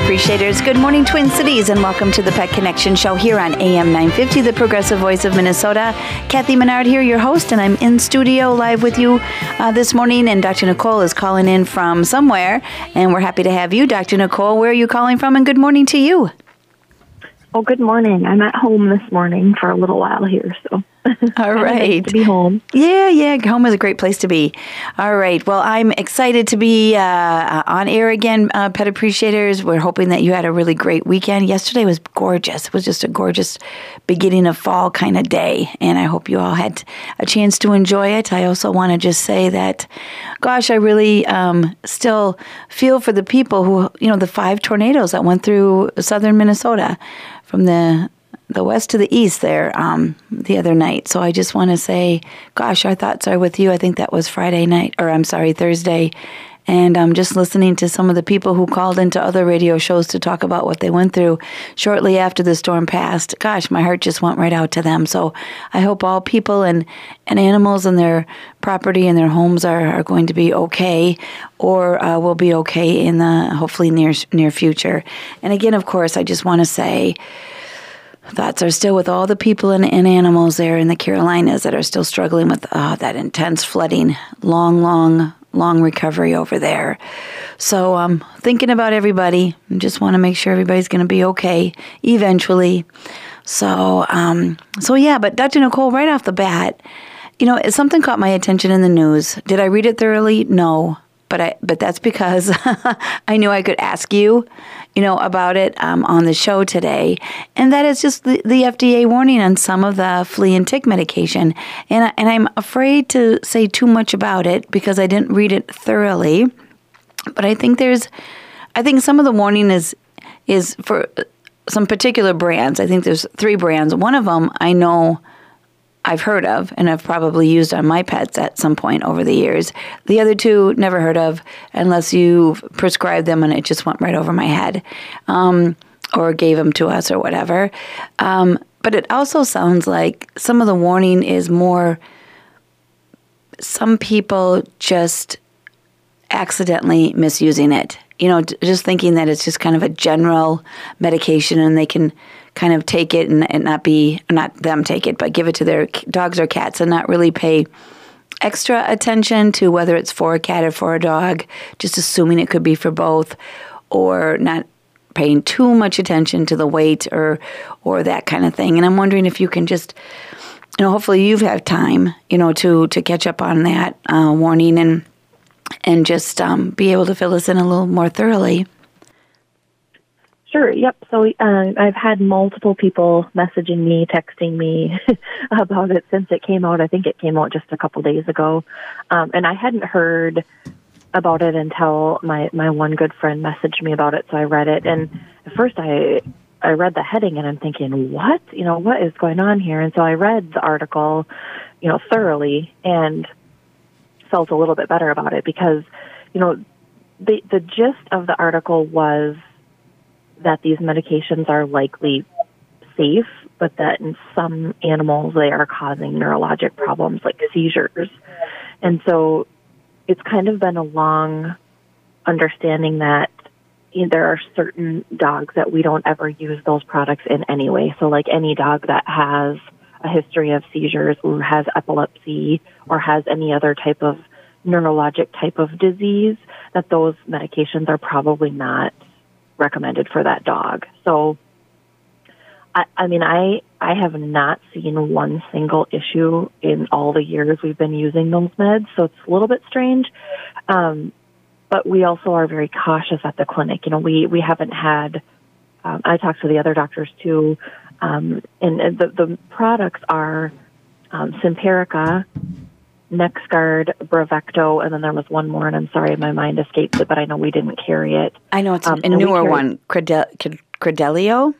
Appreciators. Good morning, Twin Cities, and welcome to the Pet Connection Show here on AM 950, the progressive voice of Minnesota. Kathy Menard here, your host, and I'm in studio live with you this morning, and Dr. Nicole is calling in from somewhere, and we're happy to have you, Dr. Nicole. Where are you calling from, and good morning to you. Oh, good morning. I'm at home this morning for a little while here, so. All right. Nice to be home. Yeah. Home is a great place to be. All right. Well, I'm excited to be on air again, Pet Appreciators. We're hoping that you had a really great weekend. Yesterday was gorgeous. It was just a gorgeous beginning of fall kind of day, and I hope you all had a chance to enjoy it. I also want to just say that, gosh, I really still feel for the people who, the 5 tornadoes that went through southern Minnesota from the west to the east there the other night. So I just want to say, gosh, our thoughts are with you. I think that was Thursday. And I'm just listening to some of the people who called into other radio shows to talk about what they went through shortly after the storm passed. Gosh, my heart just went right out to them. So I hope all people and animals and their property and their homes are going to be okay, or will be okay in the hopefully near future. And again, of course, I just want to say, thoughts are still with all the people and animals there in the Carolinas that are still struggling with that intense flooding, long recovery over there. So thinking about everybody, just want to make sure everybody's going to be okay eventually. So yeah, but Dr. Nicole, right off the bat, something caught my attention in the news. Did I read it thoroughly? No. But that's because I knew I could ask you, about it on the show today, and that is just the FDA warning on some of the flea and tick medication, and I'm afraid to say too much about it because I didn't read it thoroughly. But I think some of the warning is for some particular brands. I think there's 3 brands. One of them I know I've heard of and I've probably used on my pets at some point over the years. The other 2, never heard of unless you prescribed them and it just went right over my head, or gave them to us or whatever. But it also sounds like some of the warning is more some people just accidentally misusing it. Just thinking that it's just kind of a general medication and they can kind of take it and not them take it, but give it to their dogs or cats and not really pay extra attention to whether it's for a cat or for a dog, just assuming it could be for both, or not paying too much attention to the weight or that kind of thing. And I'm wondering if you can just, hopefully you've had time, to catch up on that warning and just be able to fill us in a little more thoroughly. Sure, yep. So I've had multiple people messaging me, texting me about it since it came out. I think it came out just a couple days ago. And I hadn't heard about it until my one good friend messaged me about it, so I read it. And at first I read the heading and I'm thinking, what? What is going on here? And so I read the article, thoroughly and felt a little bit better about it because, the gist of the article was that these medications are likely safe, but that in some animals they are causing neurologic problems like seizures. And so it's kind of been a long understanding that there are certain dogs that we don't ever use those products in anyway. So like any dog that has a history of seizures or has epilepsy or has any other type of neurologic type of disease, that those medications are probably not recommended for that dog. So, I have not seen one single issue in all the years we've been using those meds, so it's a little bit strange. But we also are very cautious at the clinic. We haven't had, I talked to the other doctors too, and the products are Simparica, NexGard, Bravecto, and then there was one more, and I'm sorry, my mind escapes it, but I know we didn't carry it. I know it's a newer one, Credelio,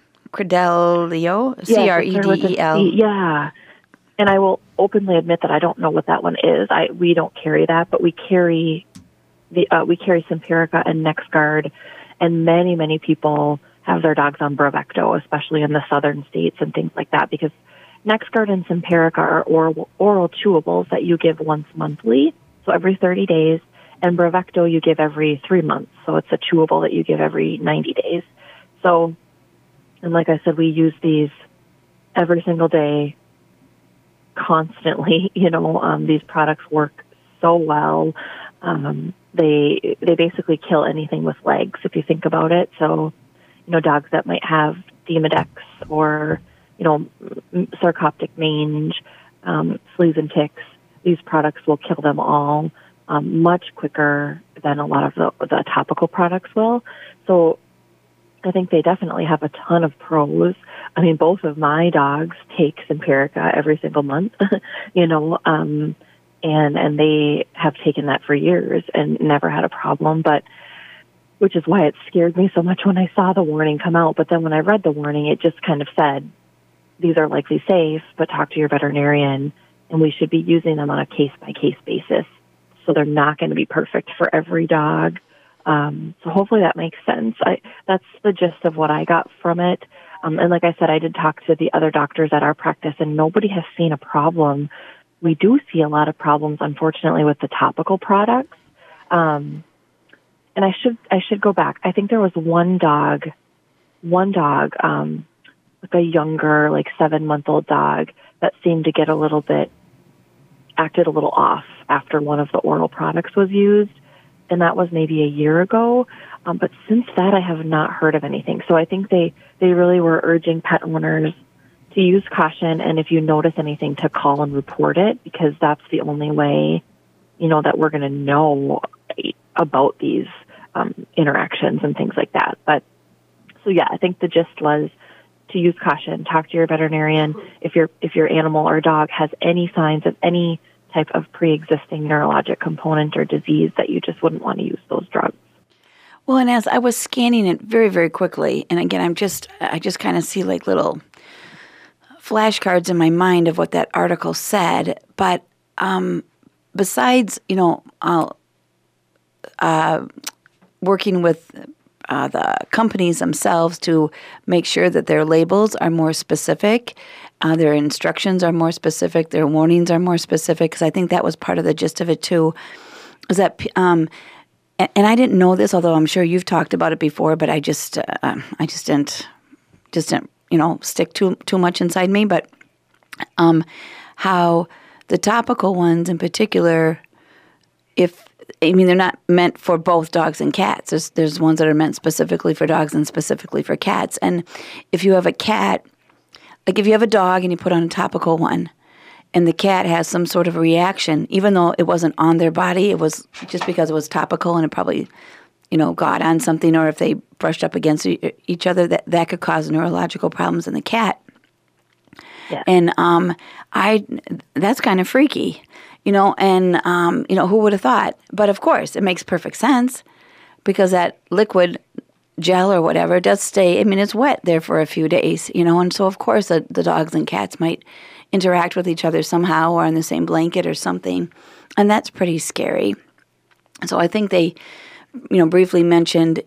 Credel, Yeah, and I will openly admit that I don't know what that one is. We don't carry that, but we carry Simparica and NexGard, and many people have their dogs on Bravecto, especially in the southern states and things like that, because NexGard and Simparica are oral chewables that you give once monthly, so every 30 days, And Bravecto you give every 3 months. So it's a chewable that you give every 90 days. So, and like I said, we use these every single day, constantly. These products work so well. They basically kill anything with legs, if you think about it. So, dogs that might have Demodex or, sarcoptic mange, fleas and ticks, these products will kill them all much quicker than a lot of the topical products will. So I think they definitely have a ton of pros. I mean, both of my dogs take Simparica every single month, and they have taken that for years and never had a problem, which is why it scared me so much when I saw the warning come out. But then when I read the warning, it just kind of said, these are likely safe, but talk to your veterinarian, and we should be using them on a case-by-case basis. So they're not going to be perfect for every dog. So hopefully that makes sense. That's the gist of what I got from it. And like I said, I did talk to the other doctors at our practice, and nobody has seen a problem. We do see a lot of problems, unfortunately, with the topical products. And I should go back. I think there was one dog, like a younger, 7-month-old dog that seemed to get acted a little off after one of the oral products was used. And that was maybe a year ago. But since that, I have not heard of anything. So I think they really were urging pet owners to use caution. And if you notice anything, to call and report it, because that's the only way, that we're going to know about these interactions and things like that. But so yeah, I think the gist was to use caution, talk to your veterinarian. If your animal or dog has any signs of any type of pre-existing neurologic component or disease, that you just wouldn't want to use those drugs. Well, and as I was scanning it very, very quickly, and again, I just kind of see little flashcards in my mind of what that article said. But besides, working with the companies themselves to make sure that their labels are more specific, their instructions are more specific, their warnings are more specific, because I think that was part of the gist of it too, is that, and I didn't know this, although I'm sure you've talked about it before, but I just didn't stick too much inside me, but how the topical ones in particular, they're not meant for both dogs and cats. There's ones that are meant specifically for dogs and specifically for cats. And if you have a cat, if you have a dog and you put on a topical one, and the cat has some sort of a reaction, even though it wasn't on their body, it was just because it was topical and it probably, got on something, or if they brushed up against each other, that could cause neurological problems in the cat. Yeah. And that's kind of freaky. Who would have thought? But of course, it makes perfect sense, because that liquid gel or whatever does stay, it's wet there for a few days, and so of course the dogs and cats might interact with each other somehow, or on the same blanket or something, and that's pretty scary. So I think they, briefly mentioned,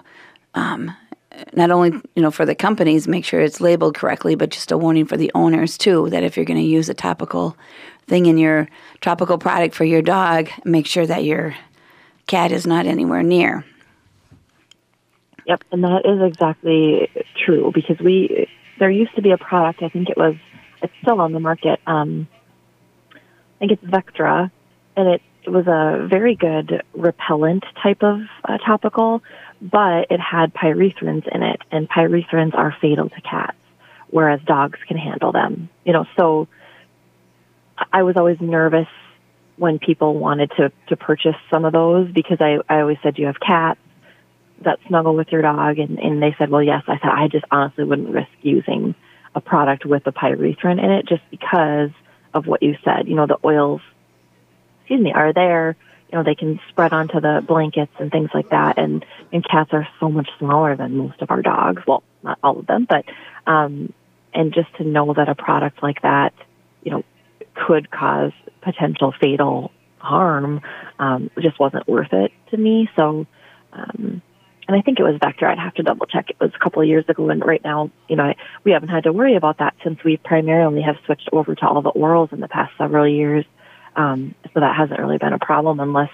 not only, for the companies, make sure it's labeled correctly, but just a warning for the owners too, that if you're going to use a topical thing in your topical product for your dog, make sure that your cat is not anywhere near. Yep, and that is exactly true, because there used to be a product, I think it's still on the market, I think it's Vectra, and it was a very good repellent type of topical, but it had pyrethrins in it, and pyrethrins are fatal to cats, whereas dogs can handle them. So I was always nervous when people wanted to purchase some of those, because I always said, do you have cats that snuggle with your dog? And they said, well, yes. I said, I just honestly wouldn't risk using a product with a pyrethrin in it, just because of what you said. The oils, are there. They can spread onto the blankets and things like that. And cats are so much smaller than most of our dogs. Well, not all of them, but, and just to know that a product like that, could cause potential fatal harm, just wasn't worth it to me. So, and I think it was Vectra. I'd have to double check. It was a couple of years ago, and right now, we haven't had to worry about that, since we primarily have switched over to all the orals in the past several years. So that hasn't really been a problem, unless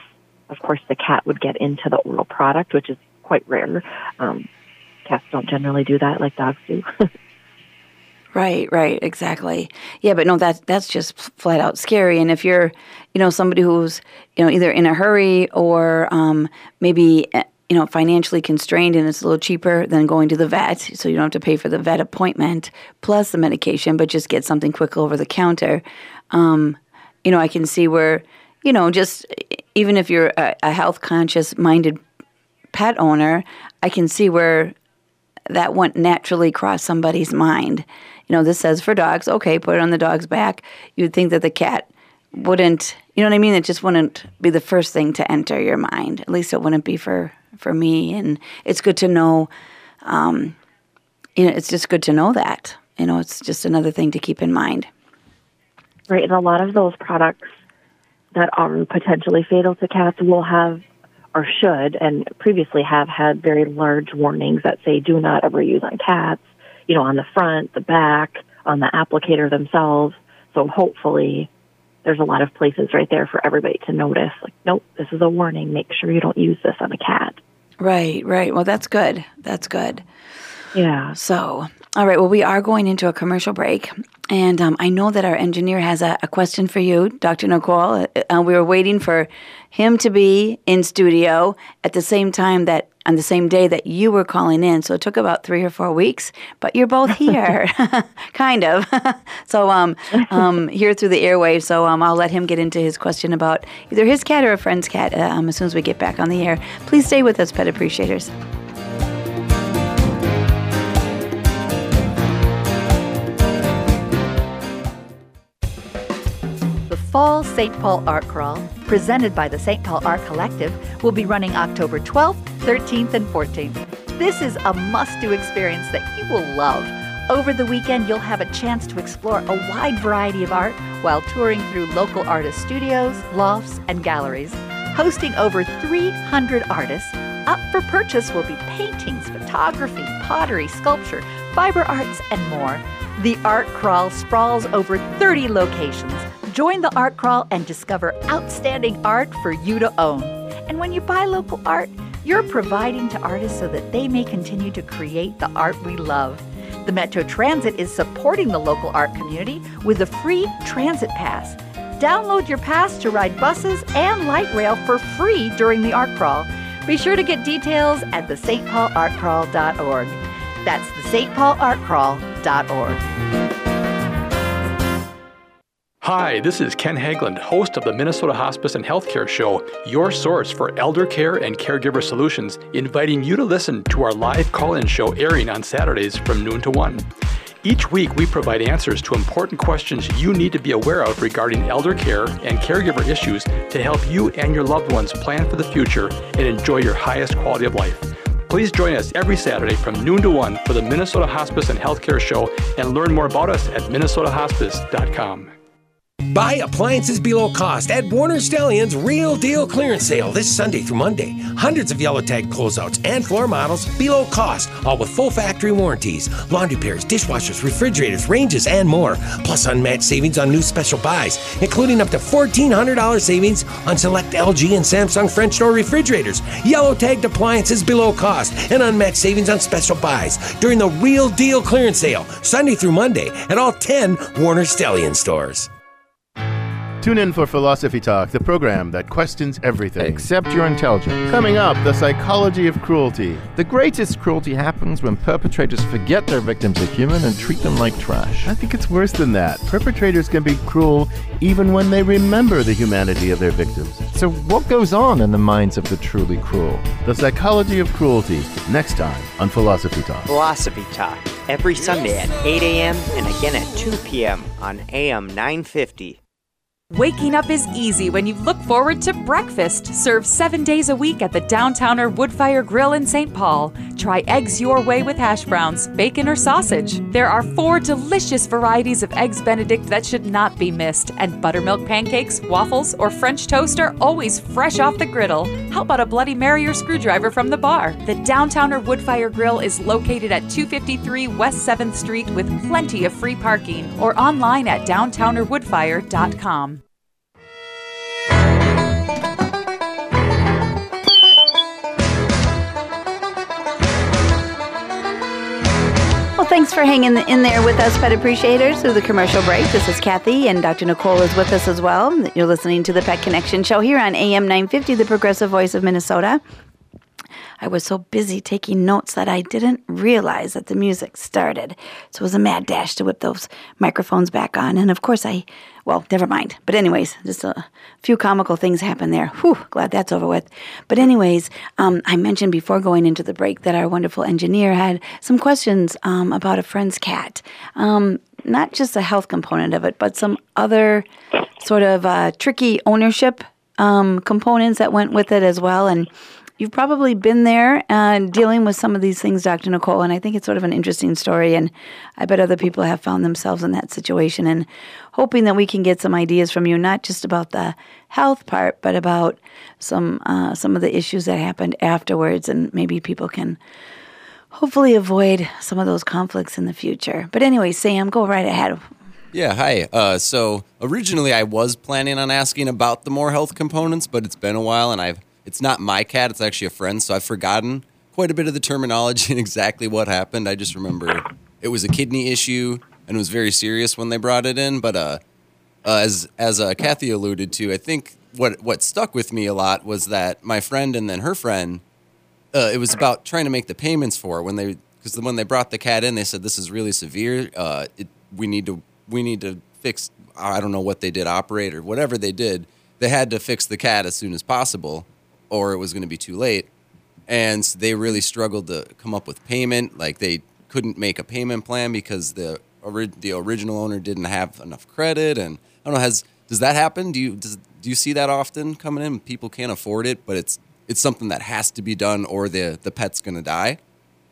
of course, the cat would get into the oral product, which is quite rare. Cats don't generally do that like dogs do. Right, exactly. Yeah, but no, that's just flat out scary. And if you're, somebody who's, either in a hurry or maybe, financially constrained and it's a little cheaper than going to the vet, so you don't have to pay for the vet appointment plus the medication, but just get something quick over the counter. I can see where, just even if you're a health conscious minded pet owner, I can see where that wouldn't naturally cross somebody's mind. This says for dogs, okay, put it on the dog's back. You'd think that the cat wouldn't, you know what I mean? It just wouldn't be the first thing to enter your mind. At least it wouldn't be for me. And it's good to know, it's just good to know that. It's just another thing to keep in mind. Right, and a lot of those products that are potentially fatal to cats will have, or should, and previously have had very large warnings that say do not ever use on cats, on the front, the back, on the applicator themselves. So hopefully there's a lot of places right there for everybody to notice, like, nope, this is a warning. Make sure you don't use this on a cat. Right. Well, that's good. Yeah. So, all right. Well, we are going into a commercial break. And I know that our engineer has a question for you, Dr. Nicole. We were waiting for him to be in studio at the same time that on the same day that you were calling in. So it took about 3 or 4 weeks, but you're both here, kind of. So here through the airwaves. So I'll let him get into his question about either his cat or a friend's cat as soon as we get back on the air. Please stay with us, Pet Appreciators. Fall St. Paul Art Crawl, presented by the St. Paul Art Collective, will be running October 12th, 13th, and 14th. This is a must-do experience that you will love. Over the weekend, you'll have a chance to explore a wide variety of art while touring through local artist studios, lofts, and galleries. Hosting over 300 artists, up for purchase will be paintings, photography, pottery, sculpture, fiber arts, and more. The Art Crawl sprawls over 30 locations. Join the Art Crawl and discover outstanding art for you to own. And when you buy local art, you're providing to artists so that they may continue to create the art we love. The Metro Transit is supporting the local art community with a free transit pass. Download your pass to ride buses and light rail for free during the Art Crawl. Be sure to get details at the stpaulartcrawl.org. That's the stpaulartcrawl.org. Hi, this is Ken Haglund, host of the Minnesota Hospice and Healthcare Show, your source for elder care and caregiver solutions, inviting you to listen to our live call-in show airing on Saturdays from noon to 1. Each week, we provide answers to important questions you need to be aware of regarding elder care and caregiver issues to help you and your loved ones plan for the future and enjoy your highest quality of life. Please join us every Saturday from noon to 1 for the Minnesota Hospice and Healthcare Show and learn more about us at minnesotahospice.com. Buy appliances below cost at Warner Stellian's Real Deal Clearance Sale this Sunday through Monday. Hundreds of yellow tag closeouts and floor models below cost, all with full factory warranties. Laundry pairs, dishwashers, refrigerators, ranges, and more. Plus unmatched savings on new special buys, including up to $1,400 savings on select LG and Samsung French door refrigerators. Yellow tagged appliances below cost and unmatched savings on special buys during the Real Deal Clearance Sale, Sunday through Monday at all 10 Warner Stellian stores. Tune in for Philosophy Talk, the program that questions everything except your intelligence. Coming up, the psychology of cruelty. The greatest cruelty happens when perpetrators forget their victims are human and treat them like trash. I think it's worse than that. Perpetrators can be cruel even when they remember the humanity of their victims. So what goes on in the minds of the truly cruel? The psychology of cruelty, next time on Philosophy Talk. Philosophy Talk, every Sunday at 8 a.m. and again at 2 p.m. on AM 950. Waking up is easy when you look forward to breakfast. Served 7 days a week at the Downtowner Woodfire Grill in St. Paul. Try eggs your way with hash browns, bacon, or sausage. There are 4 delicious varieties of Eggs Benedict that should not be missed. And buttermilk pancakes, waffles, or French toast are always fresh off the griddle. How about a Bloody Mary or screwdriver from the bar? The Downtowner Woodfire Grill is located at 253 West 7th Street with plenty of free parking, or online at downtownerwoodfire.com. for hanging in there with us, pet appreciators, through the commercial break. This is Kathy, and Dr. Nicole is with us as well. You're listening to the Pet Connection Show here on AM 950, the Progressive Voice of Minnesota. I was so busy taking notes that I didn't realize that the music started. So it was a mad dash to whip those microphones back on. And of course never mind. But anyways, just a few comical things happened there. Whew, glad that's over with. But anyways, I mentioned before going into the break that our wonderful engineer had some questions about a friend's cat. Not just the health component of it, but some other sort of tricky ownership components that went with it as well. And you've probably been there dealing with some of these things, Dr. Nicole, and I think it's sort of an interesting story, and I bet other people have found themselves in that situation, and hoping that we can get some ideas from you, not just about the health part, but about some of the issues that happened afterwards, and maybe people can hopefully avoid some of those conflicts in the future. But anyway, Sam, go right ahead. Yeah, hi. So originally I was planning on asking about the more health components, but it's been a while, and it's not my cat, it's actually a friend, so I've forgotten quite a bit of the terminology and exactly what happened. I just remember it was a kidney issue, and it was very serious when they brought it in. But as Kathy alluded to, I think what stuck with me a lot was that my friend and then her friend, it was about trying to make the payments for it. Because when they brought the cat in, they said, this is really severe. We need to fix, I don't know what they did, operate or whatever they did. They had to fix the cat as soon as possible, or it was going to be too late. And they really struggled to come up with payment. Like, they couldn't make a payment plan because the original owner didn't have enough credit. And I don't know, does that happen? Do you see that often coming in? People can't afford it, but it's something that has to be done or the pet's going to die?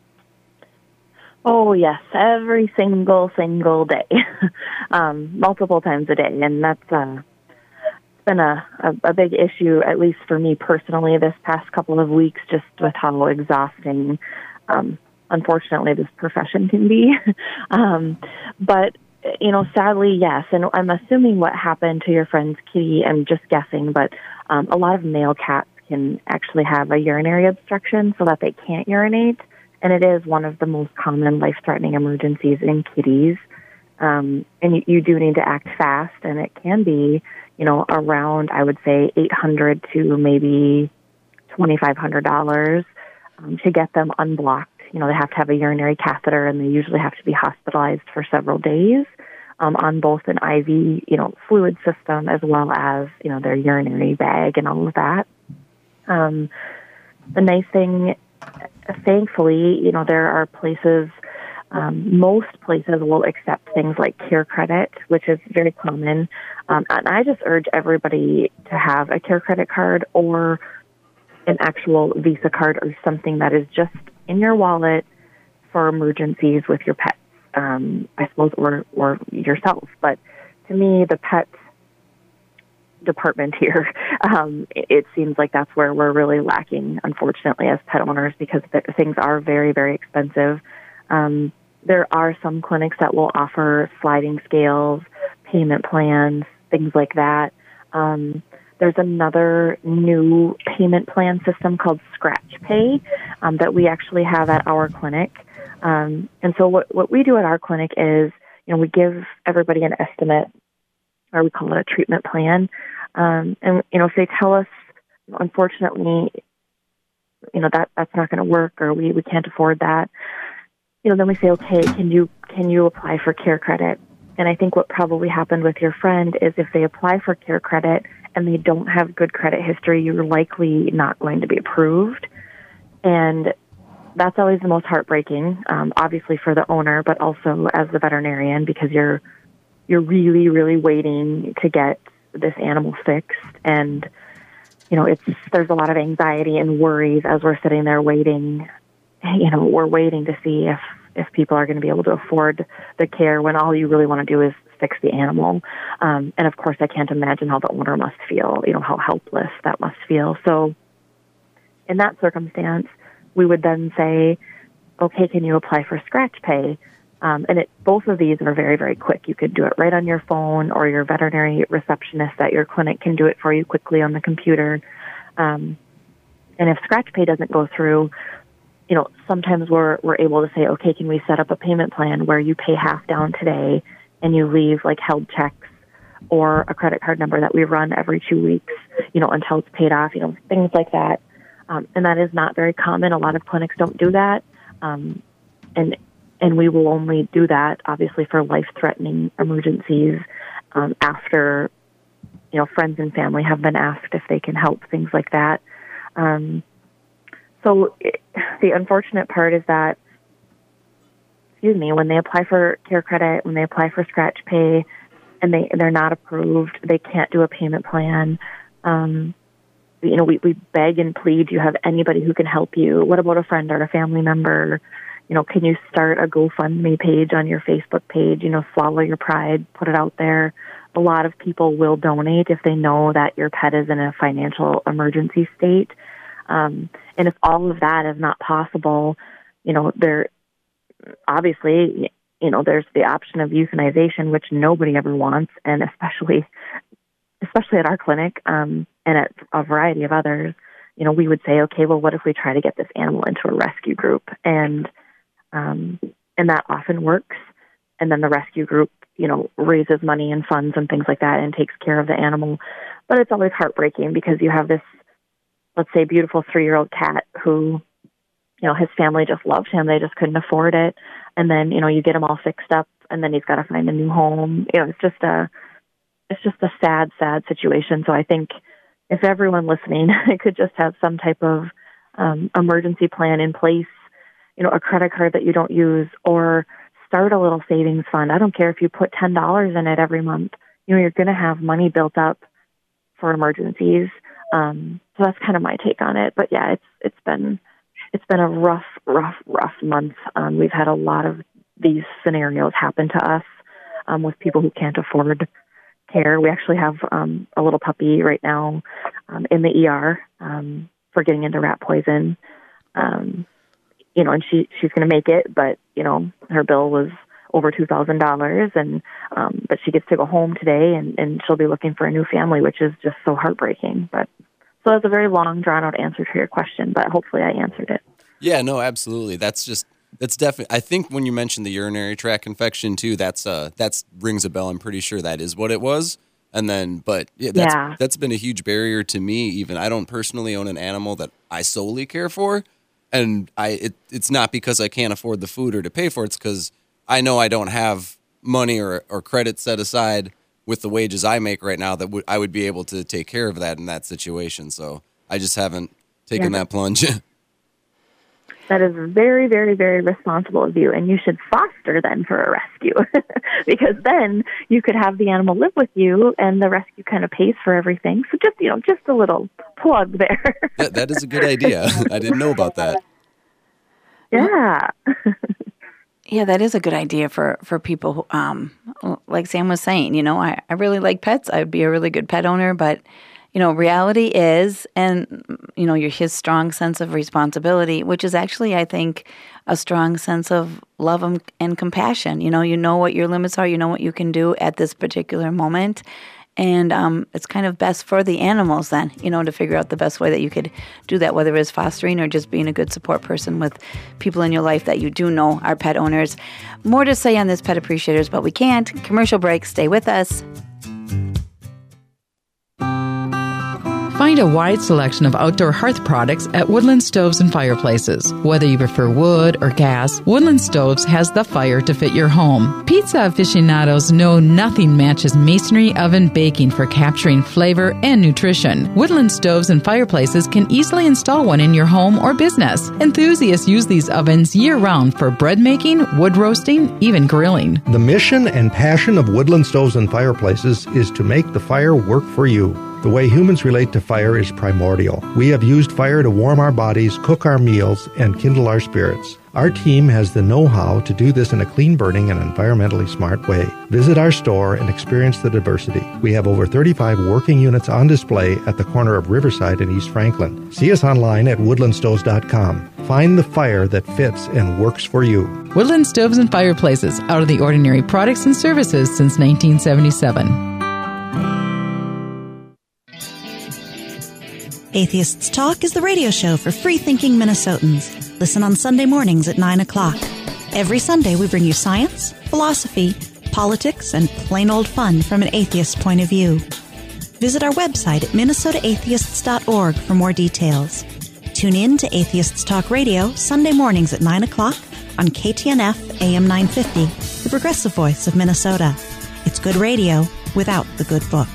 Oh, yes, every single day, multiple times a day. And that's been a big issue, at least for me personally, this past couple of weeks, just with how exhausting, unfortunately, this profession can be. But, sadly, yes. And I'm assuming what happened to your friend's kitty, I'm just guessing, but a lot of male cats can actually have a urinary obstruction so that they can't urinate. And it is one of the most common life-threatening emergencies in kitties. And you do need to act fast, and it can be, around, I would say, $800 to maybe $2,500 to get them unblocked. They have to have a urinary catheter, and they usually have to be hospitalized for several days on both an IV, fluid system as well as, their urinary bag and all of that. The nice thing, thankfully, there are places, most places will accept things like Care Credit, which is very common. And I just urge everybody to have a Care Credit card or an actual Visa card or something that is just in your wallet for emergencies with your pets, I suppose, or yourself. But to me, the pet department here, it seems like that's where we're really lacking, unfortunately, as pet owners, because things are very, very expensive. There are some clinics that will offer sliding scales, payment plans, things like that. There's another new payment plan system called Scratch Pay that we actually have at our clinic. And so what we do at our clinic is, we give everybody an estimate, or we call it a treatment plan. And, if they tell us, unfortunately, that's not going to work, or we can't afford that, then we say, okay, can you apply for Care Credit? And I think what probably happened with your friend is if they apply for Care Credit and they don't have good credit history, you're likely not going to be approved. And that's always the most heartbreaking, obviously for the owner, but also as the veterinarian, because you're really, really waiting to get this animal fixed. And, there's a lot of anxiety and worries as we're sitting there waiting. We're waiting to see if people are going to be able to afford the care when all you really want to do is fix the animal. And of course, I can't imagine how the owner must feel, how helpless that must feel. So in that circumstance, we would then say, okay, can you apply for Scratch Pay? And both of these are very, very quick. You could do it right on your phone, or your veterinary receptionist at your clinic can do it for you quickly on the computer. And if Scratch Pay doesn't go through, sometimes we're able to say, okay, can we set up a payment plan where you pay half down today and you leave like held checks or a credit card number that we run every 2 weeks, until it's paid off, things like that. And that is not very common. A lot of clinics don't do that. And we will only do that, obviously, for life-threatening emergencies after, friends and family have been asked if they can help, things like that. So the unfortunate part is that, when they apply for Care Credit, when they apply for scratch pay, and they're not approved, they can't do a payment plan. We beg and plead. Do you have anybody who can help you? What about a friend or a family member? Can you start a GoFundMe page on your Facebook page? Swallow your pride, put it out there. A lot of people will donate if they know that your pet is in a financial emergency state. And if all of that is not possible, there obviously, there's the option of euthanization, which nobody ever wants, and especially at our clinic, and at a variety of others, we would say, okay, well, what if we try to get this animal into a rescue group? And that often works. And then the rescue group, raises money and funds and things like that and takes care of the animal. But it's always heartbreaking because you have this, let's say, beautiful 3-year-old cat who, his family just loved him. They just couldn't afford it. And then, you get him all fixed up and then he's got to find a new home. It's just a sad, sad situation. So I think if everyone listening could just have some type of emergency plan in place, a credit card that you don't use, or start a little savings fund. I don't care if you put $10 in it every month. You're going to have money built up for emergencies. So that's kind of my take on it. But yeah, it's been a rough month. We've had a lot of these scenarios happen to us with people who can't afford care. We actually have a little puppy right now in the ER for getting into rat poison. And she's going to make it, but her bill was over $2,000, and but she gets to go home today, and she'll be looking for a new family, which is just so heartbreaking. But so that's a very long, drawn out answer to your question, but hopefully I answered it. Yeah, no, absolutely. That's definitely. I think when you mentioned the urinary tract infection too, that rings a bell. I'm pretty sure that is what it was. And then, but yeah, that's been a huge barrier to me. Even I don't personally own an animal that I solely care for, and it's not because I can't afford the food or to pay for it. It's because I know I don't have money or credit set aside with the wages I make right now that I would be able to take care of that in that situation. So I just haven't taken that plunge. That is very, very, very responsible of you, and you should foster then for a rescue because then you could have the animal live with you, and the rescue kind of pays for everything. So just a little plug there. That is a good idea. I didn't know about that. Yeah. Yeah, that is a good idea for people who, like Sam was saying, I really like pets. I would be a really good pet owner, but reality is, and, his strong sense of responsibility, which is actually, I think, a strong sense of love and compassion. You know what your limits are. You know what you can do at this particular moment. And it's kind of best for the animals then, to figure out the best way that you could do that, whether it's fostering or just being a good support person with people in your life that you do know are pet owners. More to say on this, Pet Appreciators, but we can't. Commercial break. Stay with us. Find a wide selection of outdoor hearth products at Woodland Stoves and Fireplaces. Whether you prefer wood or gas, Woodland Stoves has the fire to fit your home. Pizza aficionados know nothing matches masonry oven baking for capturing flavor and nutrition. Woodland Stoves and Fireplaces can easily install one in your home or business. Enthusiasts use these ovens year-round for bread making, wood roasting, even grilling. The mission and passion of Woodland Stoves and Fireplaces is to make the fire work for you. The way humans relate to fire is primordial. We have used fire to warm our bodies, cook our meals, and kindle our spirits. Our team has the know-how to do this in a clean-burning and environmentally smart way. Visit our store and experience the diversity. We have over 35 working units on display at the corner of Riverside and East Franklin. See us online at woodlandstoves.com. Find the fire that fits and works for you. Woodland Stoves and Fireplaces, out of the ordinary products and services since 1977. Atheists Talk is the radio show for free-thinking Minnesotans. Listen on Sunday mornings at 9 o'clock. Every Sunday, we bring you science, philosophy, politics, and plain old fun from an atheist's point of view. Visit our website at minnesotaatheists.org for more details. Tune in to Atheists Talk Radio Sunday mornings at 9 o'clock on KTNF AM 950, the progressive voice of Minnesota. It's good radio without the good book.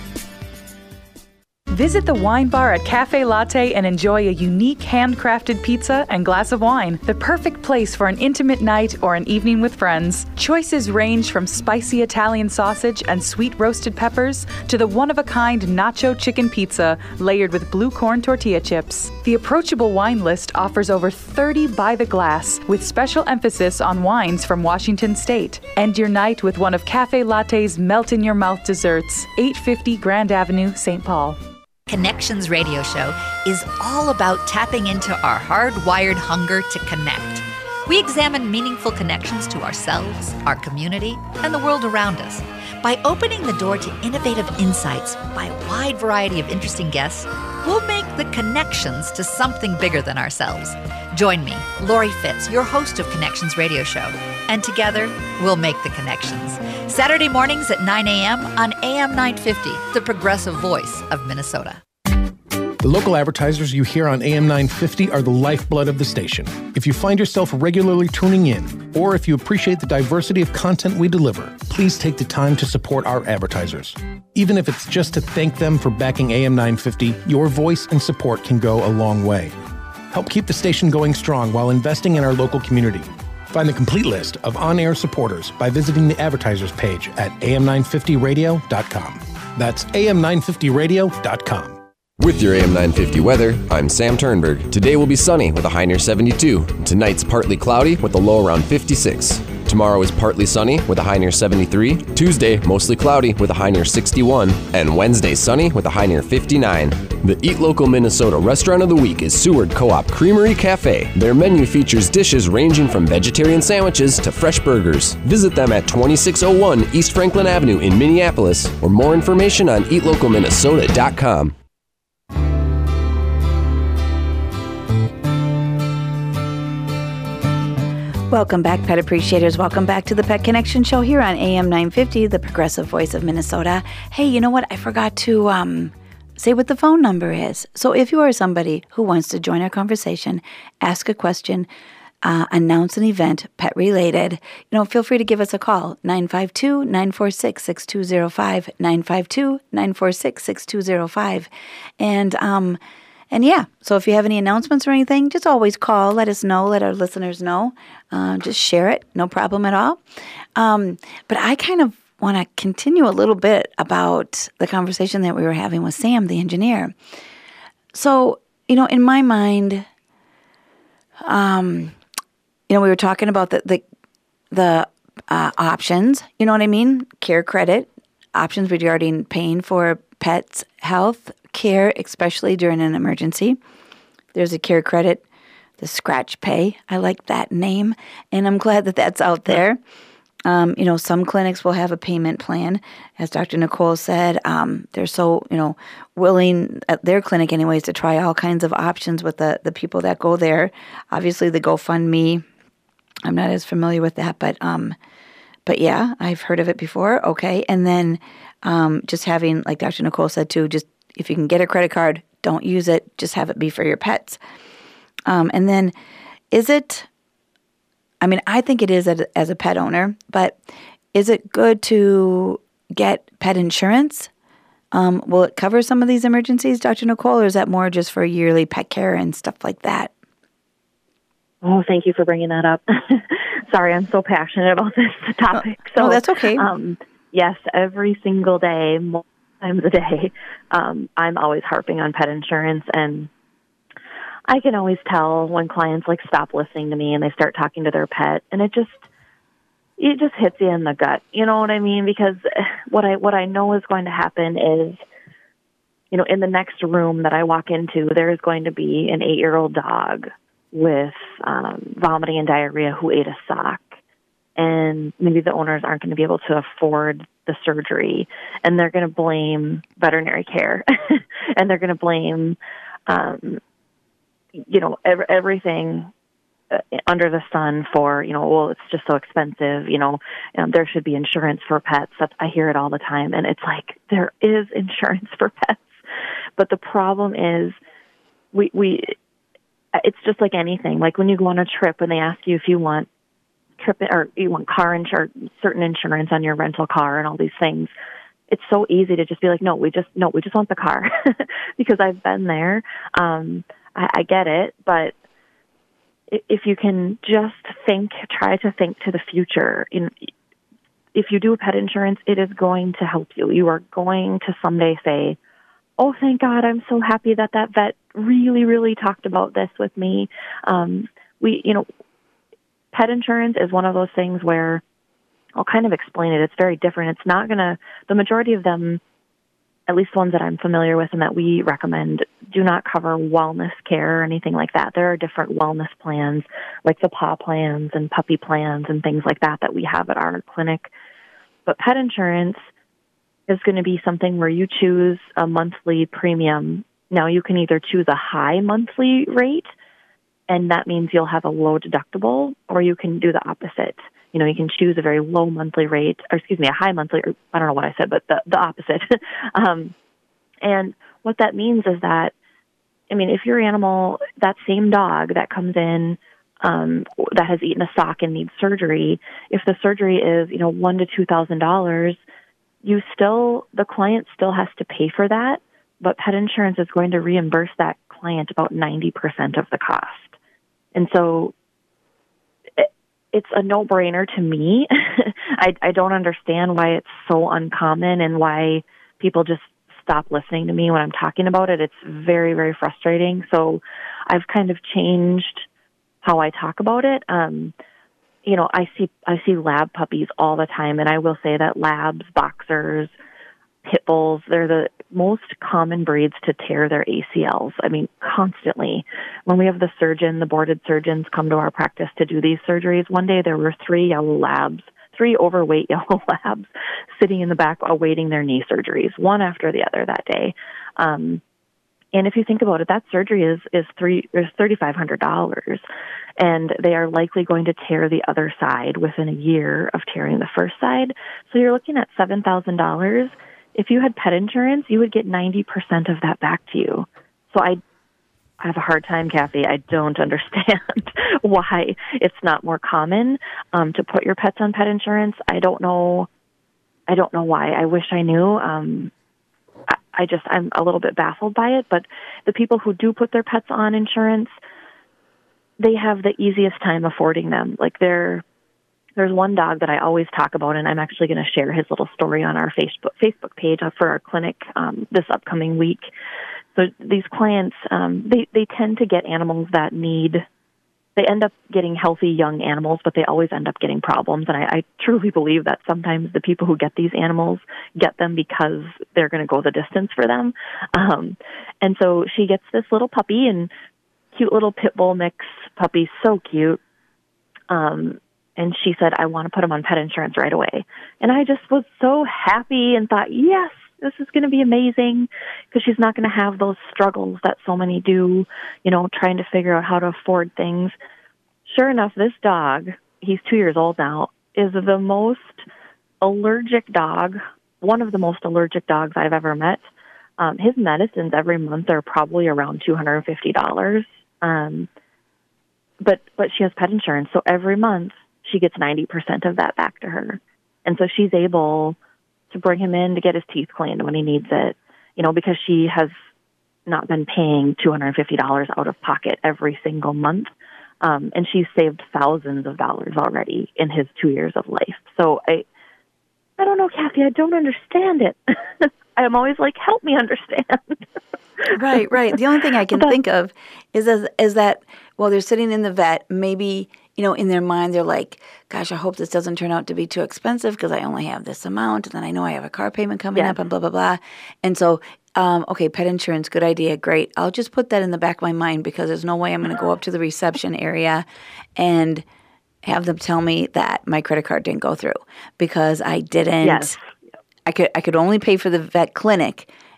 Visit the wine bar at Cafe Latte and enjoy a unique handcrafted pizza and glass of wine. The perfect place for an intimate night or an evening with friends. Choices range from spicy Italian sausage and sweet roasted peppers to the one-of-a-kind nacho chicken pizza layered with blue corn tortilla chips. The approachable wine list offers over 30 by the glass with special emphasis on wines from Washington State. End your night with one of Cafe Latte's melt-in-your-mouth desserts, 850 Grand Avenue, St. Paul. Connections Radio Show is all about tapping into our hardwired hunger to connect. We examine meaningful connections to ourselves, our community, and the world around us. By opening the door to innovative insights by a wide variety of interesting guests, we'll make the connections to something bigger than ourselves. Join me, Lori Fitz, your host of Connections Radio Show, and together we'll make the connections. Saturday mornings at 9 a.m. on AM 950, the progressive voice of Minnesota. The local advertisers you hear on AM 950 are the lifeblood of the station. If you find yourself regularly tuning in, or if you appreciate the diversity of content we deliver, please take the time to support our advertisers. Even if it's just to thank them for backing AM 950, your voice and support can go a long way. Help keep the station going strong while investing in our local community. Find the complete list of on-air supporters by visiting the advertisers page at am950radio.com. That's am950radio.com. With your AM 950 weather, I'm Sam Turnberg. Today will be sunny with a high near 72. Tonight's partly cloudy with a low around 56. Tomorrow is partly sunny with a high near 73. Tuesday, mostly cloudy with a high near 61. And Wednesday, sunny with a high near 59. The Eat Local Minnesota Restaurant of the Week is Seward Co-op Creamery Cafe. Their menu features dishes ranging from vegetarian sandwiches to fresh burgers. Visit them at 2601 East Franklin Avenue in Minneapolis, or more information on eatlocalminnesota.com. Welcome back, pet appreciators. Welcome back to the Pet Connection Show here on AM 950, the progressive voice of Minnesota. Hey, you know what? I forgot to say what the phone number is. So if you are somebody who wants to join our conversation, ask a question, announce an event, pet related, feel free to give us a call, 952-946-6205, 952-946-6205. And yeah, so if you have any announcements or anything, just always call, let us know, let our listeners know. Just share it, no problem at all. But I kind of want to continue a little bit about the conversation that we were having with Sam, the engineer. So, in my mind, we were talking about the options, you know what I mean? Care credit, options regarding paying for pets' health care, especially during an emergency. There's a care credit, the scratch pay. I like that name, and I'm glad that that's out there. Some clinics will have a payment plan. As Dr. Nicole said, they're so, willing at their clinic anyways to try all kinds of options with the people that go there. Obviously, the GoFundMe, I'm not as familiar with that, but yeah, I've heard of it before. Okay. And then just having, like Dr. Nicole said too, just if you can get a credit card, don't use it. Just have it be for your pets. And then I think it is as a pet owner, but is it good to get pet insurance? Will it cover some of these emergencies, Dr. Nicole, or is that more just for yearly pet care and stuff like that? Oh, thank you for bringing that up. Sorry, I'm so passionate about this topic. So, that's okay. Yes, every single day, multiple times a day, I'm always harping on pet insurance, and I can always tell when clients stop listening to me and they start talking to their pet, and it just hits you in the gut. You know what I mean? Because what I know is going to happen is, in the next room that I walk into, there is going to be an 8-year-old dog with vomiting and diarrhea who ate a sock. And maybe the owners aren't going to be able to afford the surgery, and they're going to blame veterinary care, and they're going to blame, everything under the sun for, well, it's just so expensive, there should be insurance for pets. I hear it all the time. And it's like, there is insurance for pets. But the problem is it's just like anything. Like when you go on a trip and they ask you if you want car insurance, certain insurance on your rental car and all these things. It's so easy to just be like, no, we just want the car because I've been there. I get it, but if you can just try to think to the future. If you do pet insurance, it is going to help you. You are going to someday say, oh, thank God, I'm so happy that vet really, really talked about this with me. Pet insurance is one of those things where I'll kind of explain it. It's very different. It's not the majority of them, at least ones that I'm familiar with and that we recommend, do not cover wellness care or anything like that. There are different wellness plans, like the paw plans and puppy plans and things like that we have at our clinic. But pet insurance is going to be something where you choose a monthly premium. Now, you can either choose a high monthly rate, and that means you'll have a low deductible, or you can do the opposite. You can choose a very low monthly rate, a high monthly, or I don't know what I said, but the opposite. And what that means is that, if your animal, that same dog that comes in, that has eaten a sock and needs surgery, if the surgery is, $1,000 to $2,000, the client still has to pay for that, but pet insurance is going to reimburse that client about 90% of the cost. And so it's a no-brainer to me. I don't understand why it's so uncommon and why people just stop listening to me when I'm talking about it. It's very, very frustrating. So I've kind of changed how I talk about it. I see lab puppies all the time, and I will say that labs, boxers, pit bulls, they're the most common breeds to tear their ACLs. Constantly. When we have the boarded surgeons come to our practice to do these surgeries, one day there were 3 overweight yellow labs sitting in the back awaiting their knee surgeries, one after the other that day. And if you think about it, that surgery is $3,500, and they are likely going to tear the other side within a year of tearing the first side. So you're looking at $7,000. If you had pet insurance, you would get 90% of that back to you. So I have a hard time, Kathy. I don't understand why it's not more common to put your pets on pet insurance. I don't know why. I wish I knew. I'm a little bit baffled by it, but the people who do put their pets on insurance, they have the easiest time affording them. Like there's one dog that I always talk about, and I'm actually going to share his little story on our Facebook page for our clinic this upcoming week. So these clients, they tend to get animals that they end up getting healthy young animals, but they always end up getting problems. And I truly believe that sometimes the people who get these animals get them because they're going to go the distance for them. And so she gets this little puppy, and cute little pit bull mix puppy, so cute. And she said, I want to put him on pet insurance right away. And I just was so happy and thought, yes, this is going to be amazing, because she's not going to have those struggles that so many do, trying to figure out how to afford things. Sure enough, this dog, he's 2 years old now, is the most allergic dog, one of the most allergic dogs I've ever met. His medicines every month are probably around $250. But she has pet insurance, so every month she gets 90% of that back to her. And so she's able to bring him in to get his teeth cleaned when he needs it, because she has not been paying $250 out of pocket every single month. And she's saved thousands of dollars already in his 2 years of life. So I don't know, Kathy, I don't understand it. I'm always like, help me understand. Right. The only thing I can think of is that while they're sitting in the vet, maybe, in their mind, they're like, gosh, I hope this doesn't turn out to be too expensive because I only have this amount. And then I know I have a car payment coming up and blah, blah, blah. And so, okay, pet insurance, good idea, great. I'll just put that in the back of my mind, because there's no way I'm going to go up to the reception area and have them tell me that my credit card didn't go through, because I didn't. Yes. I could only pay for the vet clinic,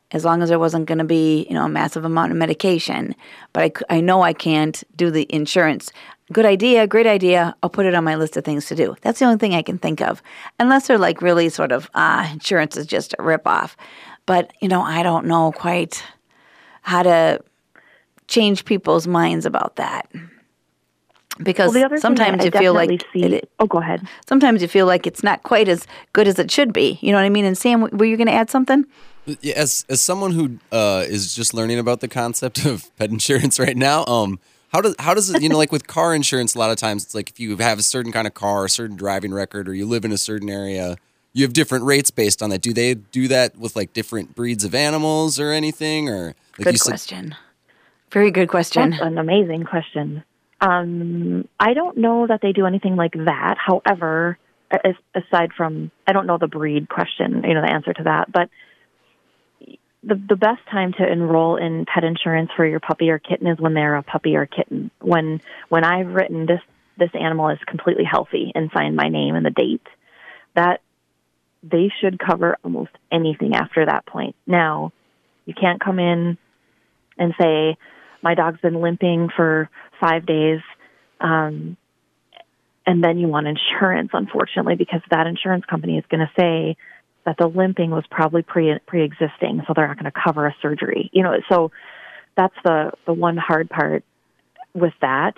as long as there wasn't going to be, a massive amount of medication. But I know I can't do the insurance. Good idea, great idea. I'll put it on my list of things to do. That's the only thing I can think of. Unless they're like really sort of, insurance is just a ripoff. But, I don't know quite how to change people's minds about that. Because sometimes you feel like go ahead. Sometimes you feel like it's not quite as good as it should be. You know what I mean? And Sam, were you going to add something? Yeah, as someone who is just learning about the concept of pet insurance right now, how does it, like with car insurance, a lot of times it's like if you have a certain kind of car, a certain driving record, or you live in a certain area, you have different rates based on that. Do they do that with like different breeds of animals or anything? Or like good question. Very good question. That's an amazing question. I don't know that they do anything like that. However, aside from, I don't know the breed question, the answer to that, but the best time to enroll in pet insurance for your puppy or kitten is when they're a puppy or kitten. When I've written this animal is completely healthy and signed my name and the date, that they should cover almost anything after that point. Now, you can't come in and say, my dog's been limping for 5 days, and then you want insurance, unfortunately, because that insurance company is going to say that the limping was probably pre-existing, so they're not going to cover a surgery. So that's the one hard part with that.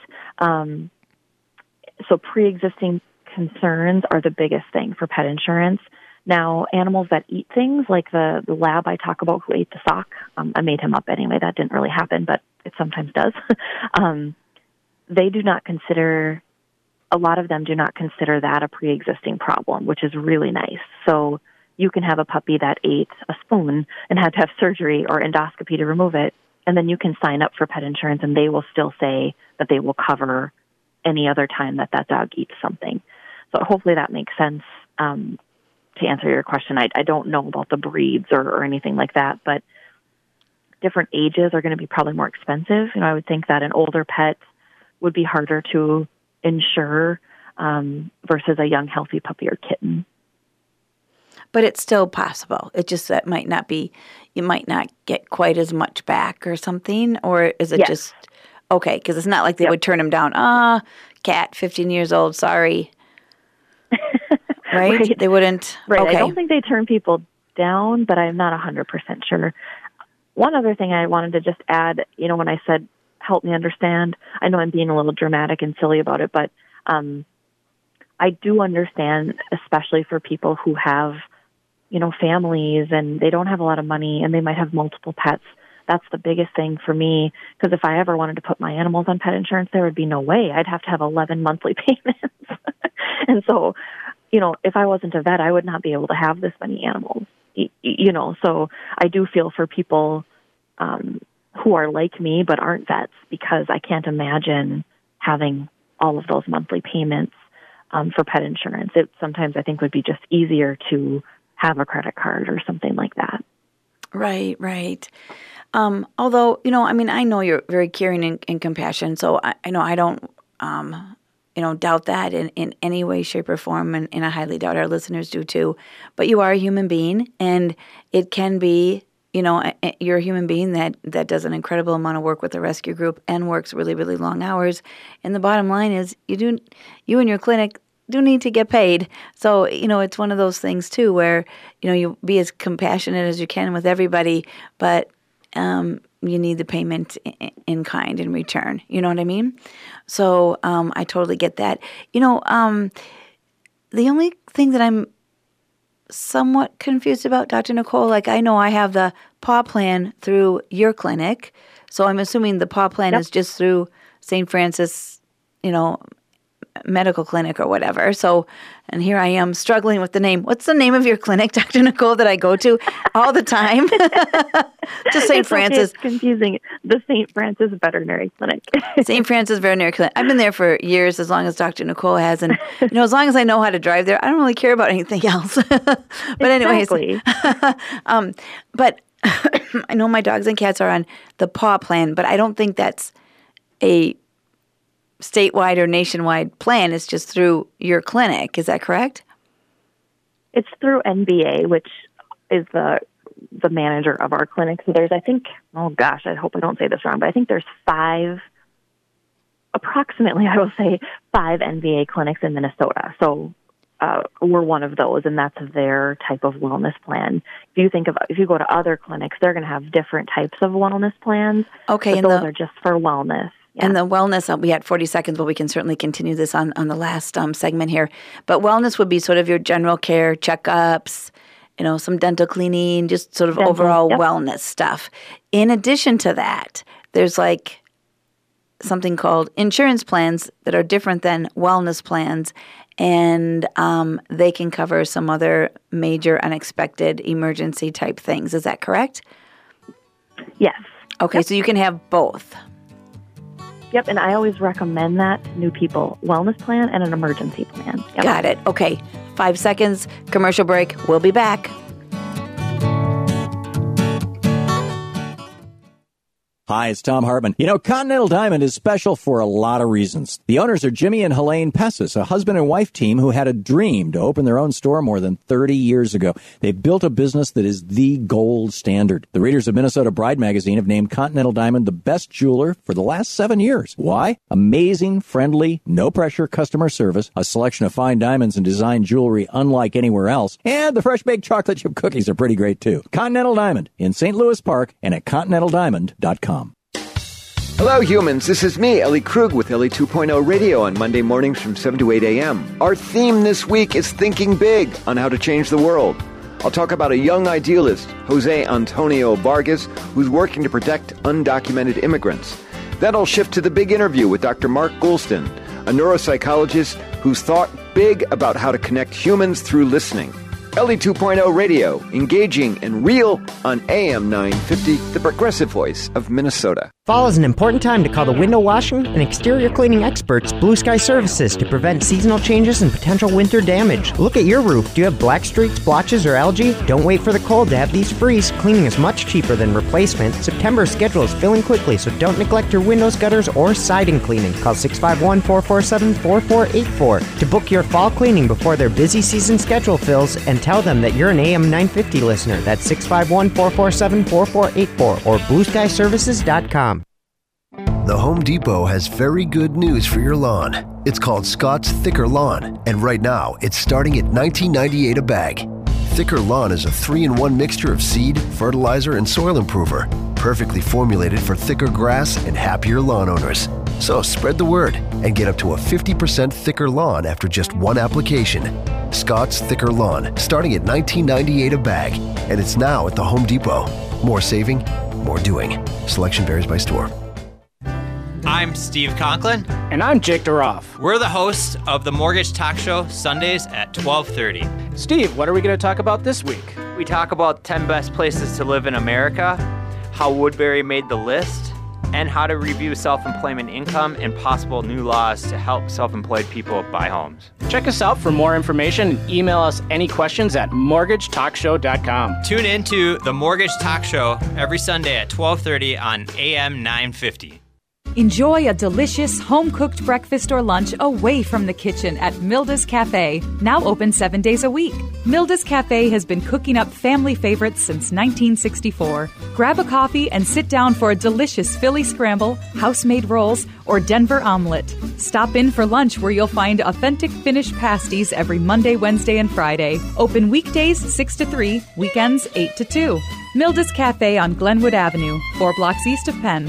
So pre-existing concerns are the biggest thing for pet insurance. Now, animals that eat things, like the lab I talk about who ate the sock, I made him up anyway. That didn't really happen, but it sometimes does. They do not consider, a lot of them do not consider that a pre-existing problem, which is really nice. So you can have a puppy that ate a spoon and had to have surgery or endoscopy to remove it, and then you can sign up for pet insurance, and they will still say that they will cover any other time that dog eats something. So hopefully that makes sense. To answer your question, I don't know about the breeds or anything like that, but different ages are going to be probably more expensive. I would think that an older pet would be harder to insure versus a young, healthy puppy or kitten. But it's still possible. It just that might not be, you might not get quite as much back or something, or is it just, okay, because it's not like they would turn him down. Cat, 15 years old, sorry. Right? They wouldn't. Right. Okay. I don't think they turn people down, but I'm not 100% sure. One other thing I wanted to just add, when I said, help me understand, I know I'm being a little dramatic and silly about it, but I do understand, especially for people who have, families and they don't have a lot of money and they might have multiple pets. That's the biggest thing for me, because if I ever wanted to put my animals on pet insurance, there would be no way. I'd have to have 11 monthly payments. And so, if I wasn't a vet, I would not be able to have this many animals, so I do feel for people who are like me but aren't vets, because I can't imagine having all of those monthly payments for pet insurance. It sometimes I think would be just easier to have a credit card or something like that. Right. Although, I know you're very caring and compassionate, so I know I don't, doubt that in any way, shape, or form, and I highly doubt our listeners do too. But you are a human being, and it can be, you're a human being that does an incredible amount of work with the rescue group and works really, really long hours. And the bottom line is you and your clinic do need to get paid. So, it's one of those things too where, you be as compassionate as you can with everybody, but you need the payment in kind in return. You know what I mean? So I totally get that. The only thing that I'm somewhat confused about, Dr. Nicole, like I know I have the PAW plan through your clinic, so I'm assuming the PAW plan is just through St. Francis, medical clinic or whatever. So, and here I am struggling with the name. What's the name of your clinic, Dr. Nicole, that I go to all the time? Just St. Francis. It's confusing. The St. Francis Veterinary Clinic. St. Francis Veterinary Clinic. I've been there for years, as long as Dr. Nicole has. And, as long as I know how to drive there, I don't really care about anything else. But anyways, but I know my dogs and cats are on the PAW plan, but I don't think that's a statewide or nationwide plan. Is just through your clinic. Is that correct? It's through NBA, which is the the manager of our clinic. So there's, I think, oh gosh, I hope I don't say this wrong, but I think there's approximately, I will say, 5 NVA clinics in Minnesota. So we're one of those, and that's their type of wellness plan. If you go to other clinics, they're going to have different types of wellness plans. Okay, but those are just for wellness. Yeah. And the wellness, we had 40 seconds, but we can certainly continue this on the last segment here. But wellness would be sort of your general care, checkups, some dental cleaning, just sort of overall wellness stuff. In addition to that, there's like something called insurance plans that are different than wellness plans, and they can cover some other major unexpected emergency type things. Is that correct? Yes. Okay, so you can have both. Yep, and I always recommend that to new people, wellness plan and an emergency plan. Yep. Got it. Okay, 5 seconds, commercial break. We'll be back. Hi, it's Tom Hartman. Continental Diamond is special for a lot of reasons. The owners are Jimmy and Helene Pessis, a husband and wife team who had a dream to open their own store more than 30 years ago. They've built a business that is the gold standard. The readers of Minnesota Bride magazine have named Continental Diamond the best jeweler for the last 7 years. Why? Amazing, friendly, no-pressure customer service, a selection of fine diamonds and design jewelry unlike anywhere else, and the fresh-baked chocolate chip cookies are pretty great, too. Continental Diamond in St. Louis Park and at continentaldiamond.com. Hello, humans. This is me, Ellie Krug, with Ellie 2.0 Radio on Monday mornings from 7 to 8 a.m. Our theme this week is Thinking Big on how to change the world. I'll talk about a young idealist, Jose Antonio Vargas, who's working to protect undocumented immigrants. Then I'll shift to the big interview with Dr. Mark Goulston, a neuropsychologist who's thought big about how to connect humans through listening. Ellie 2.0 Radio, engaging and real on AM 950, the progressive voice of Minnesota. Fall is an important time to call the window washing and exterior cleaning experts Blue Sky Services to prevent seasonal changes and potential winter damage. Look at your roof. Do you have black streaks, blotches, or algae? Don't wait for the cold to have these freeze. Cleaning is much cheaper than replacement. September's schedule is filling quickly, so don't neglect your windows, gutters, or siding cleaning. Call 651-447-4484 to book your fall cleaning before their busy season schedule fills, and tell them that you're an AM 950 listener. That's 651-447-4484 or blueskyservices.com. The Home Depot has very good news for your lawn. It's called Scott's Thicker Lawn, and right now it's starting at $19.98 a bag. Thicker Lawn is a 3-in-1 mixture of seed, fertilizer, and soil improver, perfectly formulated for thicker grass and happier lawn owners. So spread the word and get up to a 50% thicker lawn after just one application. Scott's Thicker Lawn, starting at $19.98 a bag, and it's now at the Home Depot. More saving, more doing. Selection varies by store. I'm Steve Conklin. And I'm Jake DeRoff. We're the hosts of the Mortgage Talk Show, Sundays at 12:30. Steve, what are we going to talk about this week? We talk about 10 best places to live in America, how Woodbury made the list, and how to review self-employment income and possible new laws to help self-employed people buy homes. Check us out for more information and email us any questions at mortgagetalkshow.com. Tune in to the Mortgage Talk Show every Sunday at 12:30 on AM 950. Enjoy a delicious home-cooked breakfast or lunch away from the kitchen at Milda's Cafe, now open 7 days a week. Milda's Cafe has been cooking up family favorites since 1964. Grab a coffee and sit down for a delicious Philly scramble, house-made rolls, or Denver omelet. Stop in for lunch where you'll find authentic Finnish pasties every Monday, Wednesday, and Friday. Open weekdays 6 to 3, weekends 8 to 2. Milda's Cafe on Glenwood Avenue, 4 blocks east of Penn.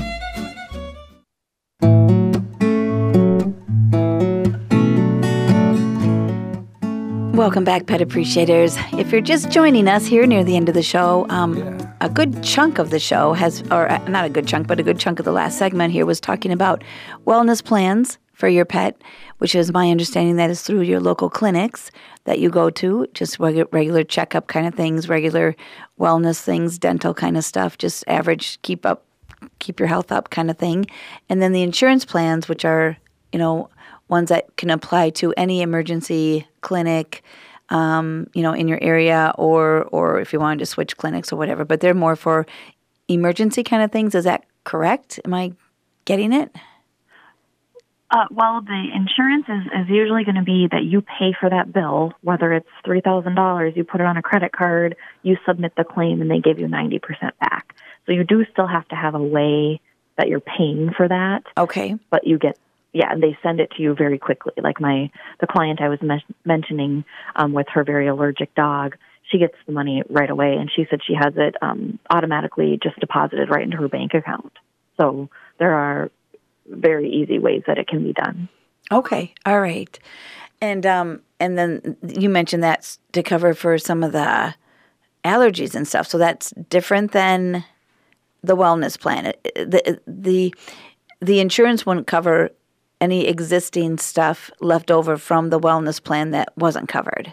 Welcome back, Pet Appreciators. If you're just joining us here near the end of the show, a good chunk of the show not a good chunk, but a good chunk of the last segment here was talking about wellness plans for your pet, which is my understanding that is through your local clinics that you go to, just regular checkup kind of things, regular wellness things, dental kind of stuff, just average, keep your health up kind of thing. And then the insurance plans, which are, ones that can apply to any emergency clinic, in your area, or if you wanted to switch clinics or whatever. But they're more for emergency kind of things. Is that correct? Am I getting it? Well, the insurance is usually going to be that you pay for that bill, whether it's $3,000, you put it on a credit card, you submit the claim, and they give you 90% back. So you do still have to have a way that you're paying for that. Okay. But you get, and they send it to you very quickly. Like the client I was mentioning with her very allergic dog, she gets the money right away, and she said she has it automatically just deposited right into her bank account. So there are very easy ways that it can be done. Okay. All right. And then you mentioned that's to cover for some of the allergies and stuff. So that's different than the wellness plan. The insurance wouldn't cover any existing stuff left over from the wellness plan that wasn't covered.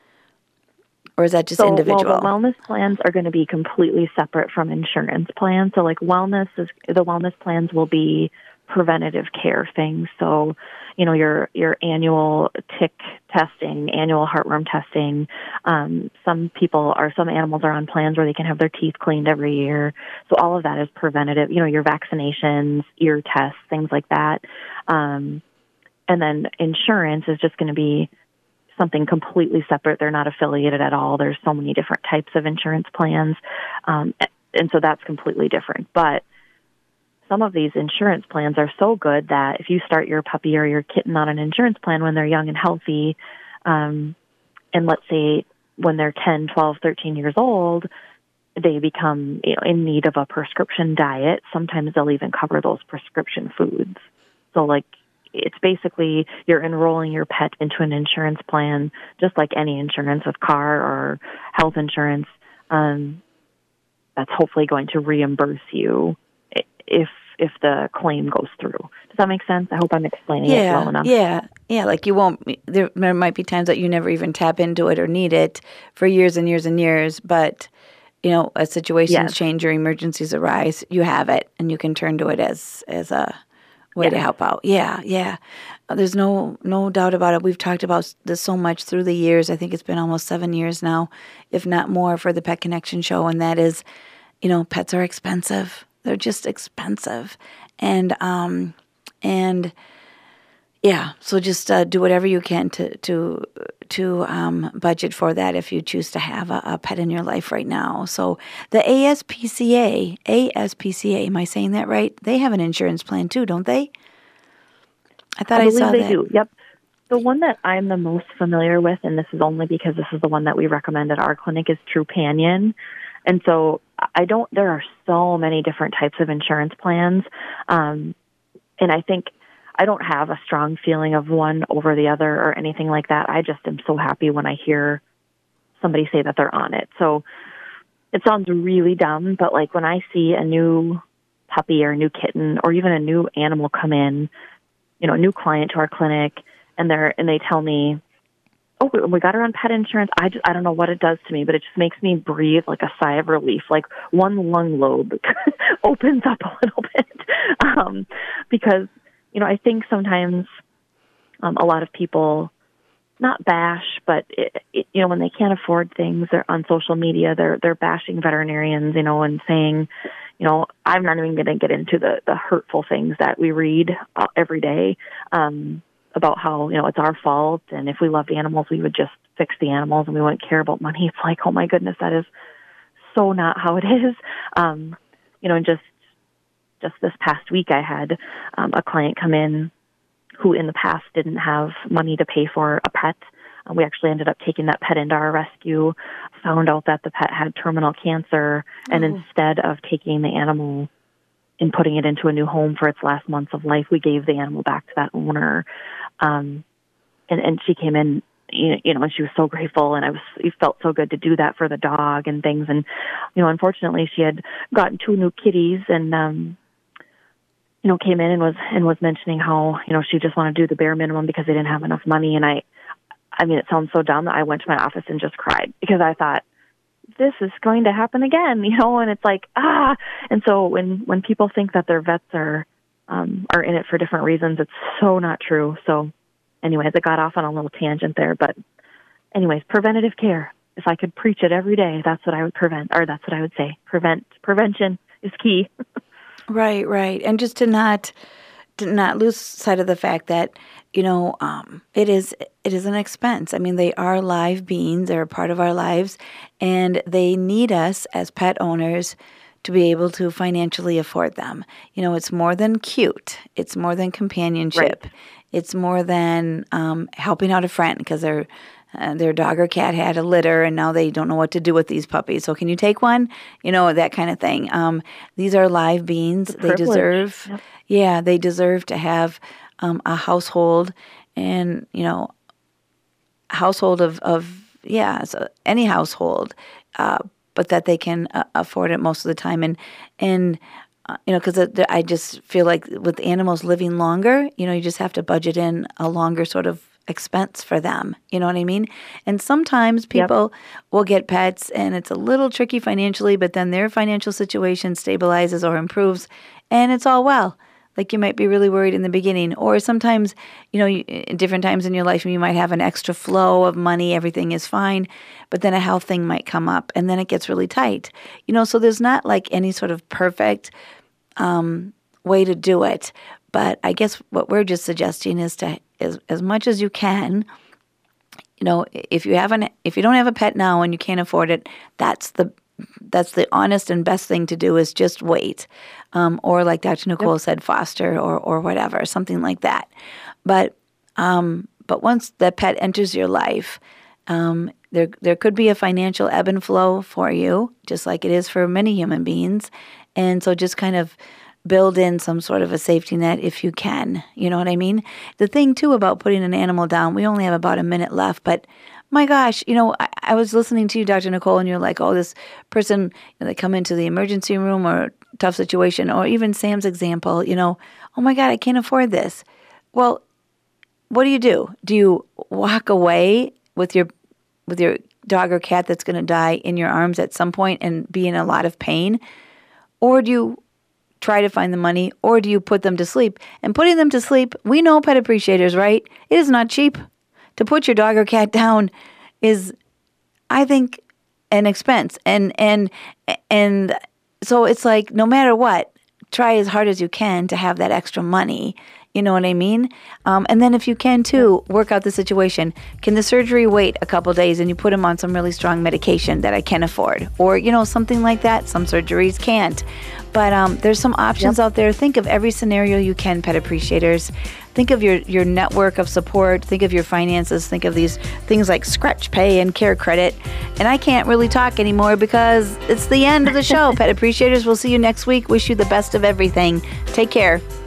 Or is that just individual? Well, the wellness plans are going to be completely separate from insurance plans. So like the wellness plans will be preventative care things. So, your annual tick testing, annual heartworm testing. Some animals are on plans where they can have their teeth cleaned every year. So all of that is preventative. Your vaccinations, ear tests, things like that. And then insurance is just going to be something completely separate. They're not affiliated at all. There's so many different types of insurance plans. And so that's completely different. But some of these insurance plans are so good that if you start your puppy or your kitten on an insurance plan when they're young and healthy, and let's say when they're 10, 12, 13 years old, they become in need of a prescription diet. Sometimes they'll even cover those prescription foods. So it's basically you're enrolling your pet into an insurance plan, just like any insurance with car or health insurance, that's hopefully going to reimburse you if the claim goes through. Does that make sense? I hope I'm explaining it well enough. Yeah. Like you won't. There might be times that you never even tap into it or need it for years and years and years. But as situations change or emergencies arise, you have it and you can turn to it as a way to help out. Yeah. There's no doubt about it. We've talked about this so much through the years. I think it's been almost 7 years now, if not more, for the Pet Connection show, and that is, pets are expensive. They're just expensive. And so just do whatever you can to budget for that if you choose to have a pet in your life right now. So the ASPCA, am I saying that right? They have an insurance plan too, don't they? I thought I saw that. They do, yep. The one that I'm the most familiar with, and this is only because this is the one that we recommend at our clinic, is Trupanion. And so there are so many different types of insurance plans. And I think I don't have a strong feeling of one over the other or anything like that. I just am so happy when I hear somebody say that they're on it. So it sounds really dumb, but when I see a new puppy or a new kitten or even a new animal come in, a new client to our clinic, and they tell me, oh, we got her on pet insurance. I don't know what it does to me, but it just makes me breathe like a sigh of relief. Like one lung lobe opens up a little bit. Because, I think sometimes a lot of people not bash, but when they can't afford things, they're on social media, they're bashing veterinarians, and saying, I'm not even going to get into the hurtful things that we read every day. About how, it's our fault, and if we loved animals, we would just fix the animals and we wouldn't care about money. It's like, oh my goodness, that is so not how it is. And just this past week, I had a client come in who in the past didn't have money to pay for a pet. We actually ended up taking that pet into our rescue, found out that the pet had terminal cancer, and instead of taking the animal and putting it into a new home for its last months of life, we gave the animal back to that owner. And she came in, and she was so grateful, and it felt so good to do that for the dog and things. And, unfortunately she had gotten 2 new kitties and, came in and was mentioning how, she just wanted to do the bare minimum because they didn't have enough money. And I mean, it sounds so dumb that I went to my office and just cried because I thought, this is going to happen again, and it's like, And so when people think that their vets are in it for different reasons, it's so not true. So anyways, I got off on a little tangent there, but anyways, preventative care. If I could preach it every day, that's what I would say. Prevention is key. Right. And just to not lose sight of the fact that, it is an expense. I mean, they are live beings. They're a part of our lives, and they need us as pet owners to be able to financially afford them. It's more than cute. It's more than companionship. Right. It's more than helping out a friend because their dog or cat had a litter and now they don't know what to do with these puppies. So can you take one? That kind of thing. These are live beings. They deserve, they deserve to have a household and, household of any household, but that they can afford it most of the time. And because I just feel like with animals living longer, you just have to budget in a longer sort of expense for them. You know what I mean? And sometimes people will get pets and it's a little tricky financially, but then their financial situation stabilizes or improves and it's all well. Like you might be really worried in the beginning, or sometimes, in different times in your life, you might have an extra flow of money, everything is fine, but then a health thing might come up and then it gets really tight. So there's not like any sort of perfect way to do it. But I guess what we're just suggesting is to, as much as you can, if you don't have a pet now and you can't afford it, that's the honest and best thing to do is just wait. Or like Dr. Nicole said, foster or whatever, something like that. But once the pet enters your life, there could be a financial ebb and flow for you, just like it is for many human beings. And so just kind of build in some sort of a safety net if you can. You know what I mean? The thing, too, about putting an animal down, we only have about a minute left, but my gosh, I was listening to you, Dr. Nicole, and you're like, oh, this person, they come into the emergency room or tough situation, or even Sam's example, oh my God, I can't afford this. Well, what do? Do you walk away with your dog or cat that's going to die in your arms at some point and be in a lot of pain? Or do you try to find the money, or do you put them to sleep? And putting them to sleep, we know pet appreciators, right? It is not cheap. To put your dog or cat down is, I think, an expense. And so it's like, no matter what, try as hard as you can to have that extra money. You know what I mean? And then if you can, too, work out the situation. Can the surgery wait a couple days and you put him on some really strong medication that I can afford? Or, something like that. Some surgeries can't. But there's some options out there. Think of every scenario you can, pet appreciators. Think of your network of support. Think of your finances. Think of these things like Scratch Pay and Care Credit. And I can't really talk anymore because it's the end of the show. Pet appreciators, we'll see you next week. Wish you the best of everything. Take care.